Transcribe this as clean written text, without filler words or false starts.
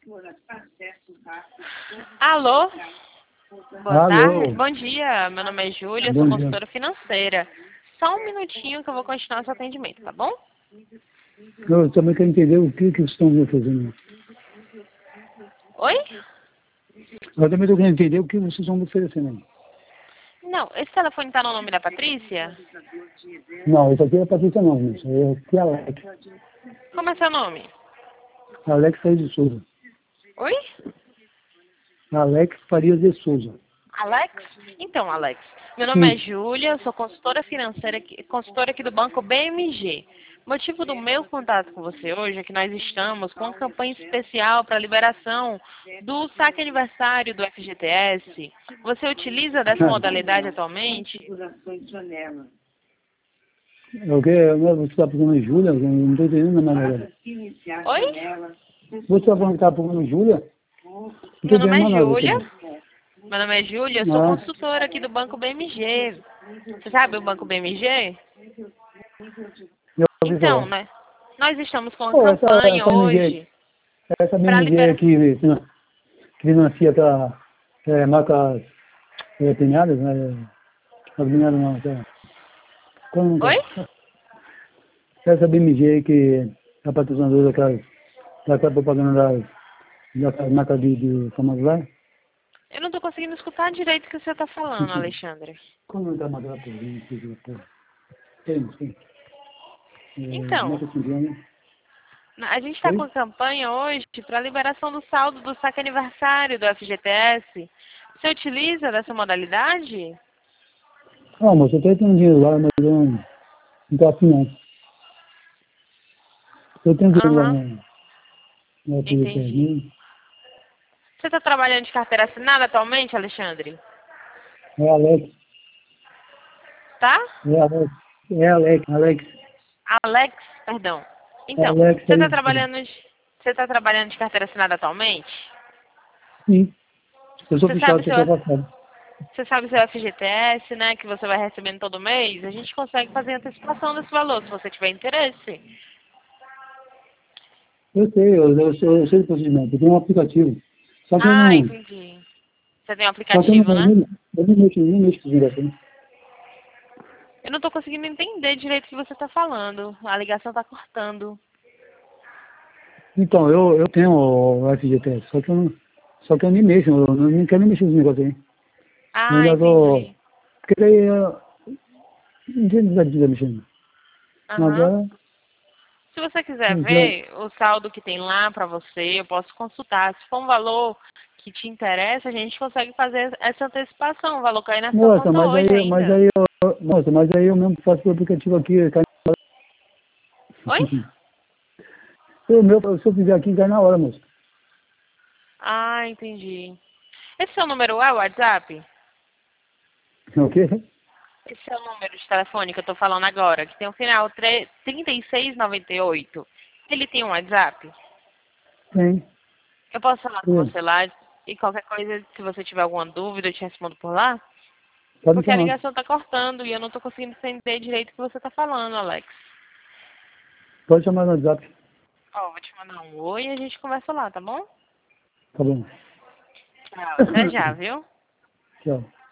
Alô? Boa Alô? tarde, bom dia. Meu nome é Júlia, sou Bom dia. consultora financeira. Só um minutinho que eu vou continuar seu atendimento, tá bom? Eu também quero entender o que vocês estão me fazendo. Oi? Eu também estou querendo entender o que vocês estão me oferecendo aí. Não, esse telefone tá no nome da Patrícia? Não, isso aqui é Patrícia não, moça. É aqui é Alex. Como é seu nome? Alex Farias de Souza. Oi? Alex Farias de Souza. Alex? Então, Alex, meu nome é Sim. Júlia, eu sou consultora financeira, consultora aqui do Banco BMG. O motivo do meu contato com você hoje é que nós estamos com uma campanha especial para liberação do saque aniversário do FGTS. Você utiliza dessa modalidade atualmente? É o que? Você está procurando Júlia? Eu não estou entendendo mais nada. Oi? Você está falando que está procurando Júlia? Não estou Meu nome entendendo é mais nada. Júlia. Meu nome é Júlia, eu sou consultora aqui do Banco BMG. Você sabe o Banco BMG? Eu ouvi Então, falar. né? Nós estamos com uma Pô, campanha hoje essa para BMG liberar. que financia aquela marcas premiadas, né? As premiadas não, como Oi? essa BMG que é patrocinadora daquela propaganda daquelas marcas de famosos lá. Eu não estou conseguindo escutar direito o que você está falando, Alexandre. Como não está mais lá por tem. Então, Marca Cindiana. a gente está com Oi? a campanha hoje para a liberação do saldo do saque aniversário do FGTS. Você utiliza dessa modalidade? Ah, moço, eu tenho um dinheiro lá, mas eu não estou assim não. Eu tenho dinheiro lá Aham, na entendi. PGTS. Você está trabalhando de carteira assinada atualmente, Alexandre? É Alex. Tá? É Alex. É Alex. Alex, perdão. É Então, Alex você está aí. trabalhando de carteira assinada atualmente? Sim. Eu sou Você fiscal sabe do seu, setor passado. você sabe seu FGTS, né, que você vai recebendo todo mês? A gente consegue fazer antecipação desse valor, se você tiver interesse. Eu sei do procedimento. Eu tenho um aplicativo. Só que eu Ah, não. entendi. Você tem um Só que eu aplicativo, né? não mexo com isso assim. Eu não estou conseguindo entender direito o que você está falando. A ligação está cortando. Então, eu tenho o FGTS, só que eu nem mexo, eu não quero nem mexer nesse negócio aí. Eu Ah, ainda tô. entendi. Porque daí eu não tinha necessidade de ficar mexendo. Aham. Agora, Se você quiser eu já. ver o saldo que tem lá para você, eu posso consultar. Se for um valor que te interessa, a gente consegue fazer essa antecipação. O valor cair na sua Moça, conta hoje ainda. mas aí eu mesmo faço o aplicativo aqui, cai Oi? se eu fizer aqui, cai na hora, moça. Ah, entendi. Esse seu número é o WhatsApp? O quê? Esse é o número de telefone que eu tô falando agora, que tem o final 3698. Ele tem um WhatsApp? Tem. Eu posso falar com Tem. você lá e qualquer coisa, se você tiver alguma dúvida, eu te respondo por lá? Pode me Porque a chamar. ligação tá cortando e eu não tô conseguindo entender direito o que você tá falando, Alex. Pode chamar no WhatsApp. Ó, vou te mandar um oi e a gente conversa lá, tá bom? Tá bom. Tchau, até já, viu? Tchau.